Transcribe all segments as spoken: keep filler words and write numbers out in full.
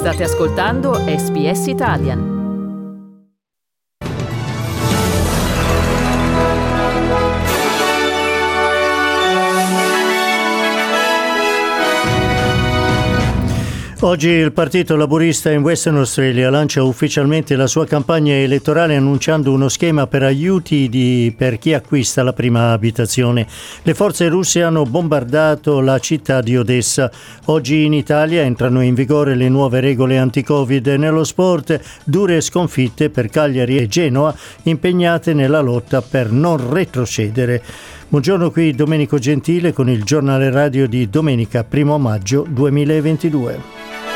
State ascoltando S B S Italian. Oggi il Partito Laburista in Western Australia lancia ufficialmente la sua campagna elettorale annunciando uno schema per aiuti di, per chi acquista la prima abitazione. Le forze russe hanno bombardato la città di Odessa. Oggi in Italia entrano in vigore le nuove regole anti-Covid. Nello sport, dure sconfitte per Cagliari e Genoa, impegnate nella lotta per non retrocedere. Buongiorno, qui Domenico Gentile con il giornale radio di domenica primo maggio duemilaventidue.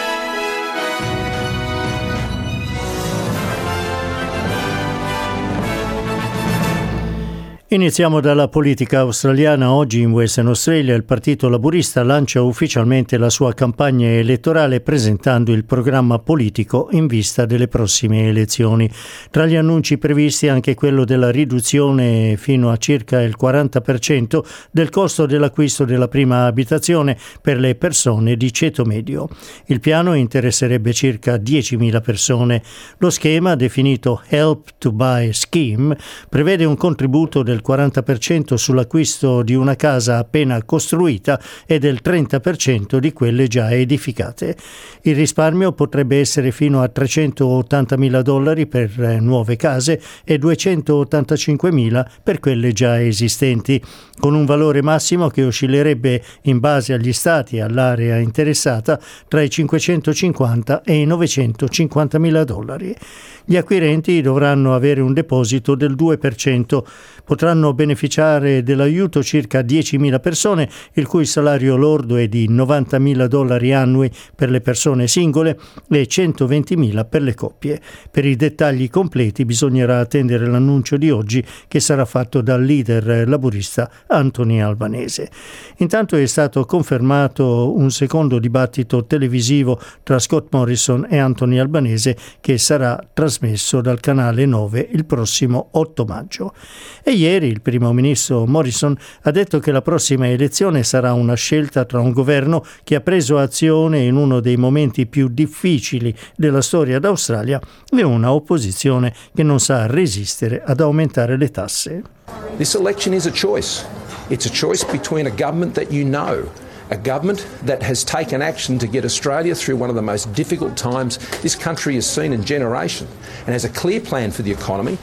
Iniziamo dalla politica australiana. Oggi in Western Australia il Partito Laburista lancia ufficialmente la sua campagna elettorale presentando il programma politico in vista delle prossime elezioni. Tra gli annunci previsti anche quello della riduzione fino a circa il quaranta per cento del costo dell'acquisto della prima abitazione per le persone di ceto medio. Il piano interesserebbe circa diecimila persone. Lo schema, definito Help to Buy Scheme, prevede un contributo del quaranta per cento sull'acquisto di una casa appena costruita e del trenta per cento di quelle già edificate. Il risparmio potrebbe essere fino a trecentottantamila dollari per nuove case e duecentottantacinquemila per quelle già esistenti, con un valore massimo che oscillerebbe in base agli stati e all'area interessata tra i cinquecentocinquanta e i novecentocinquantamila dollari. Gli acquirenti dovranno avere un deposito del due per cento. Potranno beneficiare dell'aiuto circa diecimila persone, il cui salario lordo è di novantamila dollari annui per le persone singole e centoventimila per le coppie. Per i dettagli completi bisognerà attendere l'annuncio di oggi, che sarà fatto dal leader laburista Anthony Albanese. Intanto è stato confermato un secondo dibattito televisivo tra Scott Morrison e Anthony Albanese, che sarà trasmesso dal canale nove il prossimo otto maggio. E ieri il primo ministro Morrison ha detto che la prossima elezione sarà una scelta tra un governo che ha preso azione in uno dei momenti più difficili della storia d'Australia e una opposizione che non sa resistere ad aumentare le tasse. This election is a choice. It's a choice between a government that you know, a government that has taken action to get Australia through one of the most difficult times this country has seen in generations and has a clear plan for the economy.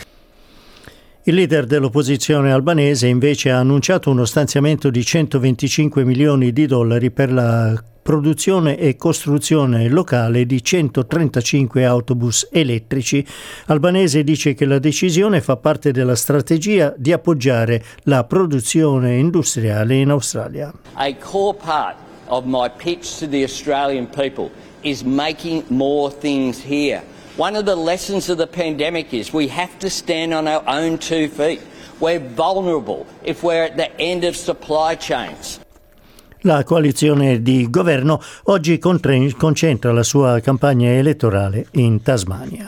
Il leader dell'opposizione albanese invece ha annunciato uno stanziamento di centoventicinque milioni di dollari per la produzione e costruzione locale di centotrentacinque autobus elettrici. Albanese dice che la decisione fa parte della strategia di appoggiare la produzione industriale in Australia. A core part of my pitch to the Australian people is making more things here. One of the lessons of the pandemic is we have to stand on our own two feet. We're vulnerable if we're at the end of supply chains. La coalizione di governo oggi concentra la sua campagna elettorale in Tasmania.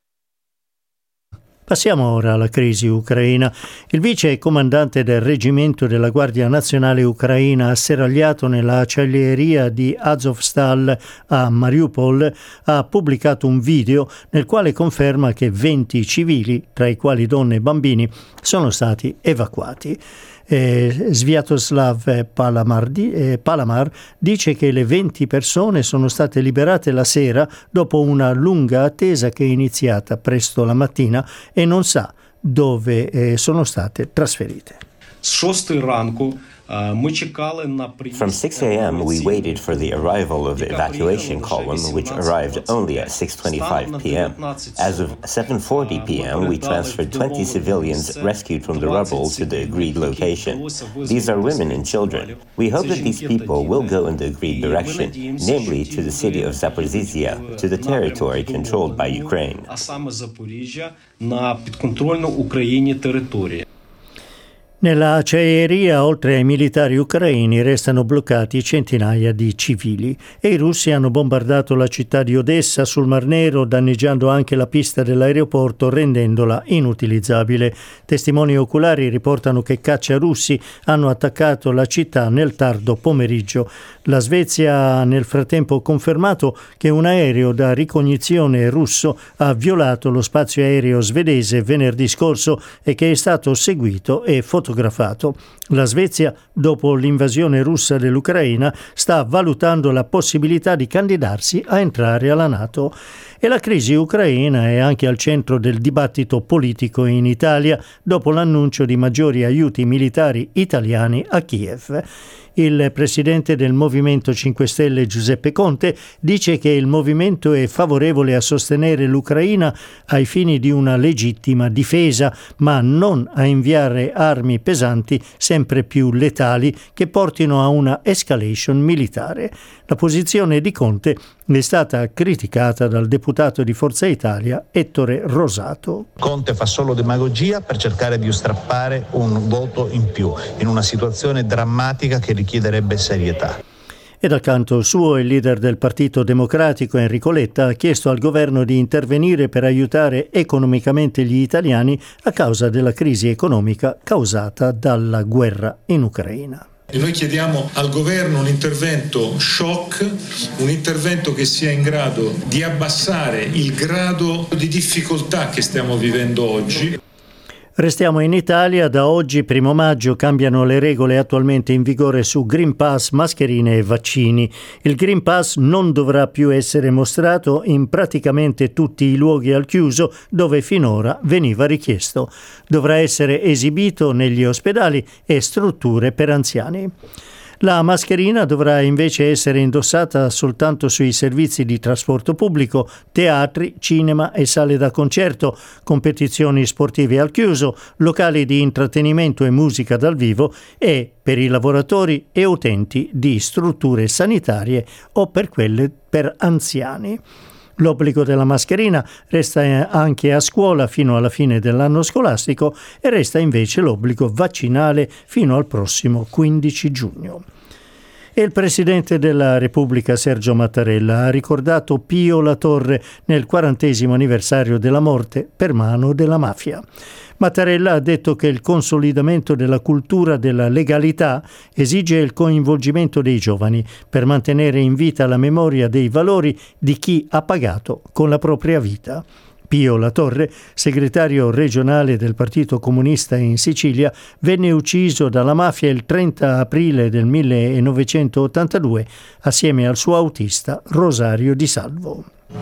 Passiamo ora alla crisi ucraina. Il vice comandante del reggimento della Guardia Nazionale ucraina asserragliato nella acciaieria di Azovstal a Mariupol ha pubblicato un video nel quale conferma che venti civili, tra i quali donne e bambini, sono stati evacuati. Eh, Sviatoslav Palamar, eh, Palamar dice che le venti persone sono state liberate la sera dopo una lunga attesa che è iniziata presto la mattina e non sa dove eh, sono state trasferite. From six a.m. we waited for the arrival of the evacuation column, which arrived only at six twenty-five p.m. As of seven forty p.m. we transferred twenty civilians rescued from the rubble to the agreed location. These are women and children. We hope that these people will go in the agreed direction, namely to the city of Zaporizhzhia, to the territory controlled by Ukraine. Nella acciaieria, oltre ai militari ucraini, restano bloccati centinaia di civili e i russi hanno bombardato la città di Odessa sul Mar Nero, danneggiando anche la pista dell'aeroporto, rendendola inutilizzabile. Testimoni oculari riportano che cacciarussi hanno attaccato la città nel tardo pomeriggio. La Svezia ha nel frattempo confermato che un aereo da ricognizione russo ha violato lo spazio aereo svedese venerdì scorso e che è stato seguito e fotografato. La Svezia, dopo l'invasione russa dell'Ucraina, sta valutando la possibilità di candidarsi a entrare alla NATO. E la crisi ucraina è anche al centro del dibattito politico in Italia dopo l'annuncio di maggiori aiuti militari italiani a Kiev. Il presidente del Movimento cinque Stelle Giuseppe Conte dice che il movimento è favorevole a sostenere l'Ucraina ai fini di una legittima difesa, ma non a inviare armi pesanti sempre più letali che portino a una escalation militare. La posizione di Conte è stata criticata dal deputato di Forza Italia Ettore Rosato. Conte fa solo demagogia per cercare di strappare un voto in più in una situazione drammatica che richiederebbe serietà. E dal canto suo il leader del Partito Democratico Enrico Letta ha chiesto al governo di intervenire per aiutare economicamente gli italiani a causa della crisi economica causata dalla guerra in Ucraina. E noi chiediamo al governo un intervento shock, un intervento che sia in grado di abbassare il grado di difficoltà che stiamo vivendo oggi. Restiamo in Italia. Da oggi, primo maggio, cambiano le regole attualmente in vigore su Green Pass, mascherine e vaccini. Il Green Pass non dovrà più essere mostrato in praticamente tutti i luoghi al chiuso dove finora veniva richiesto. Dovrà essere esibito negli ospedali e strutture per anziani. La mascherina dovrà invece essere indossata soltanto sui servizi di trasporto pubblico, teatri, cinema e sale da concerto, competizioni sportive al chiuso, locali di intrattenimento e musica dal vivo e per i lavoratori e utenti di strutture sanitarie o per quelle per anziani. L'obbligo della mascherina resta anche a scuola fino alla fine dell'anno scolastico e resta invece l'obbligo vaccinale fino al prossimo quindici giugno. E il Presidente della Repubblica Sergio Mattarella ha ricordato Pio La Torre nel quarantesimo anniversario della morte per mano della mafia. Mattarella ha detto che il consolidamento della cultura della legalità esige il coinvolgimento dei giovani per mantenere in vita la memoria dei valori di chi ha pagato con la propria vita. Pio La Torre, segretario regionale del Partito Comunista in Sicilia, venne ucciso dalla mafia il trenta aprile del millenovecentottantadue assieme al suo autista Rosario Di Salvo.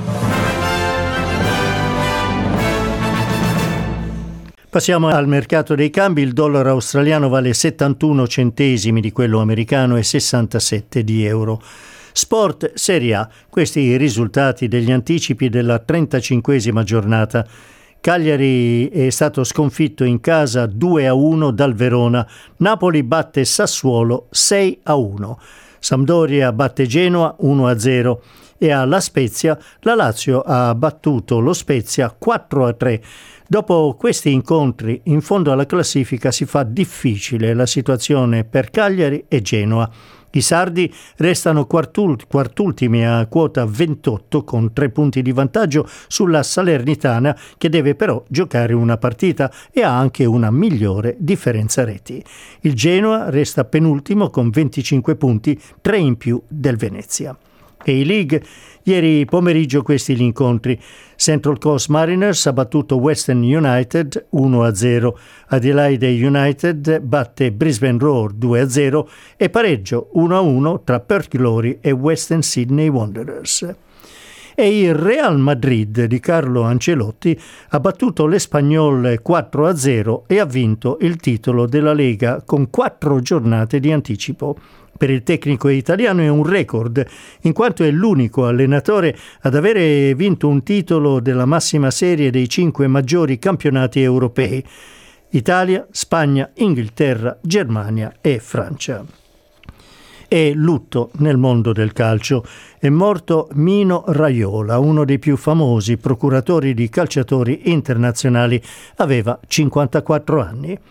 Passiamo al mercato dei cambi. Il dollaro australiano vale settantuno centesimi di quello americano e sessantasette di euro. Sport Serie A, questi i risultati degli anticipi della trentacinquesima giornata. Cagliari è stato sconfitto in casa due a uno dal Verona, Napoli batte Sassuolo sei a uno, Sampdoria batte Genoa uno a zero e a La Spezia la Lazio ha battuto lo Spezia quattro a tre. Dopo questi incontri, in fondo alla classifica si fa difficile la situazione per Cagliari e Genoa. I sardi restano quartult- quartultimi a quota ventotto con tre punti di vantaggio sulla Salernitana, che deve però giocare una partita e ha anche una migliore differenza reti. Il Genoa resta penultimo con venticinque punti, tre in più del Venezia. E i League, ieri pomeriggio questi gli incontri. Central Coast Mariners ha battuto Western United uno a zero, Adelaide United batte Brisbane Roar due a zero e pareggio uno a uno tra Perth Glory e Western Sydney Wanderers. E il Real Madrid di Carlo Ancelotti ha battuto l'Espanyol quattro a zero e ha vinto il titolo della Lega con quattro giornate di anticipo. Per il tecnico italiano è un record, in quanto è l'unico allenatore ad avere vinto un titolo della massima serie dei cinque maggiori campionati europei: Italia, Spagna, Inghilterra, Germania e Francia. E lutto nel mondo del calcio. È morto Mino Raiola, uno dei più famosi procuratori di calciatori internazionali. Aveva cinquantaquattro anni.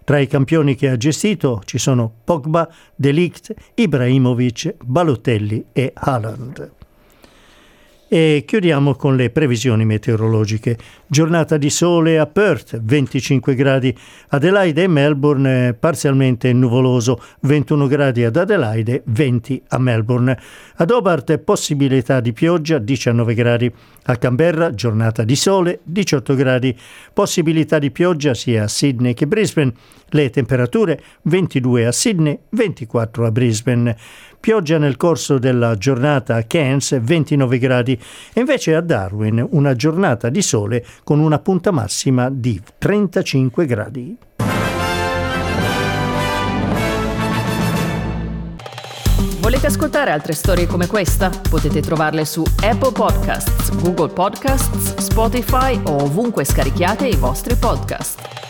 Tra i campioni che ha gestito ci sono Pogba, De Ligt, Ibrahimovic, Balotelli e Haaland. E chiudiamo con le previsioni meteorologiche. Giornata di sole a Perth, venticinque gradi, Adelaide e Melbourne parzialmente nuvoloso, ventuno gradi ad Adelaide, venti a Melbourne. Ad Hobart possibilità di pioggia, diciannove gradi. A Canberra giornata di sole, diciotto gradi. Possibilità di pioggia sia a Sydney che Brisbane. Le temperature ventidue a Sydney, ventiquattro a Brisbane. Pioggia nel corso della giornata a Cairns, ventinove gradi, e invece a Darwin una giornata di sole con una punta massima di trentacinque gradi. Volete ascoltare altre storie come questa? Potete trovarle su Apple Podcasts, Google Podcasts, Spotify o ovunque scarichiate i vostri podcast.